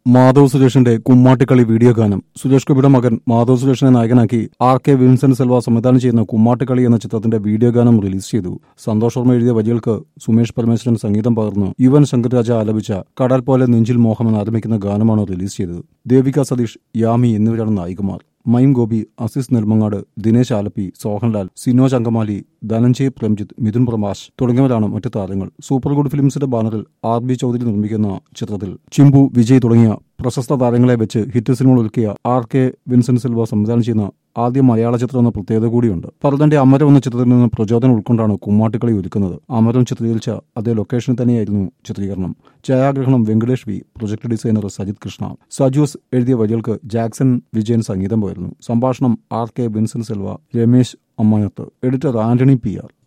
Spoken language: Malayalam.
മാധവ് സുരേഷിന്റെ കുമ്മാട്ടിക്കളി വീഡിയോ ഗാനം. സുരേഷ് ഗോപിയുടെ മകൻ മാധവ് സുരേഷിനെ നായകനാക്കി RK വിൻസെന്റ് സെൽവ സംവിധാനം ചെയ്യുന്ന കുമ്മാട്ടിക്കളി എന്ന ചിത്രത്തിന്റെ വീഡിയോ ഗാനം റിലീസ് ചെയ്തു. സന്തോഷ് വർമ്മ എഴുതിയ വരികൾക്ക് സുമേഷ് പരമേശ്വരൻ സംഗീതം പകർന്നു യുവൻ ശങ്കർ രാജ ആലപിച്ച കടൽ പോലെ നെഞ്ചിൽ മോഹം എന്ന് ആരംഭിക്കുന്ന ഗാനമാണ് റിലീസ് ചെയ്തത്. ദേവിക സതീഷ്, യാമി എന്നിവരാണ് നായികമാർ. മൈം ഗോപി, അസീസ് നെൽമങ്ങാട്, ദിനേശ് ആലപ്പി, സോഹൻലാൽ, സിനോജ് അങ്കമാലി, ധനഞ്ജയ് പ്രേംജിത്ത്, മിഥുൻ പ്രഭാസ് തുടങ്ങിയവരാണ് മറ്റു താരങ്ങൾ. സൂപ്പർ ഗുഡ് ഫിലിംസിന്റെ ബാനറിൽ RB ചൗധരി നിർമ്മിക്കുന്ന ചിത്രത്തിൽ ചിമ്പു, വിജയ് തുടങ്ങിയ പ്രശസ്ത താരങ്ങളെ വെച്ച് ഹിറ്റ് സിനിമകൾ ഒരുക്കിയ RK വിൻസെന്റ് സിൽവ സംവിധാനം ചെയ്യുന്ന ആദ്യ മലയാള ചിത്രം എന്ന പ്രത്യേകത കൂടിയുണ്ട്. പർദന്റെ അമരം എന്ന ചിത്രത്തിൽ നിന്ന് പ്രചോദനം ഉൾക്കൊണ്ടാണ് കുമ്മാട്ടിക്കളി ഒരുക്കുന്നത്. അമരം ചിത്രീകരിച്ച അതേ ലൊക്കേഷനിൽ തന്നെയായിരുന്നു ചിത്രീകരണം. ഛായാഗ്രഹണം Venkatesh V, project designer Sajith Krishna. Sajus എഴുതിയ വരികൾക്ക് ജാക്സൺ വിജയൻ സംഗീതം പകർന്നു. സംഭാഷണം RK Vincent Silva, Ramesh Ammanath, editor Antony PR.